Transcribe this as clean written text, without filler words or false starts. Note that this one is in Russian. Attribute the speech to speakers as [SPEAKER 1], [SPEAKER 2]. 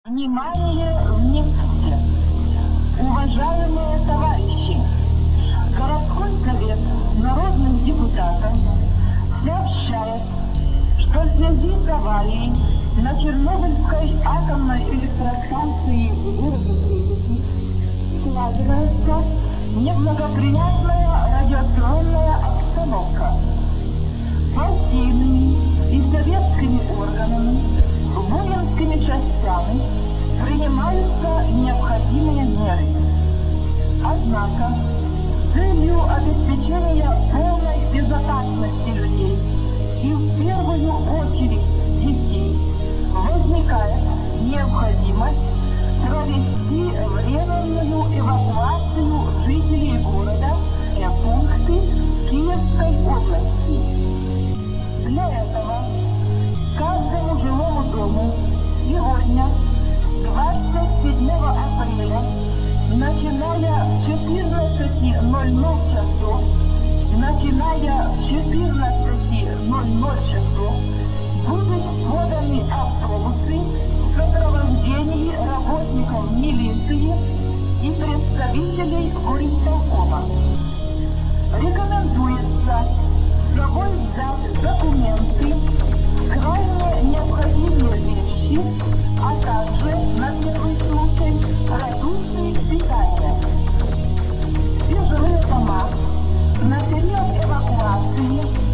[SPEAKER 1] Внимание, внимание! Уважаемые товарищи! Городской совет народных депутатов сообщает, что в связи с аварией на Чернобыльской атомной электростанции в городе Припяти складывается неблагоприятная радиационная обстановка. Партийными и советскими органами, воинскими частями принимаются необходимые меры. Однако, с целью обеспечения полной безопасности людей и в первую очередь детей возникает необходимость провести временную эвакуацию жителей города в пункты Киевской области. Для этого каждому жилому дому сегодня, 27 апреля, начиная с 14:00 часов, будут поданы автобусы в сопровождении работников милиции и представителей горисполкома. Рекомендуется с собой взять документы, крайне необходимые вещи, а также, на первый случай, продукты питания. Все жилые дома на период эвакуации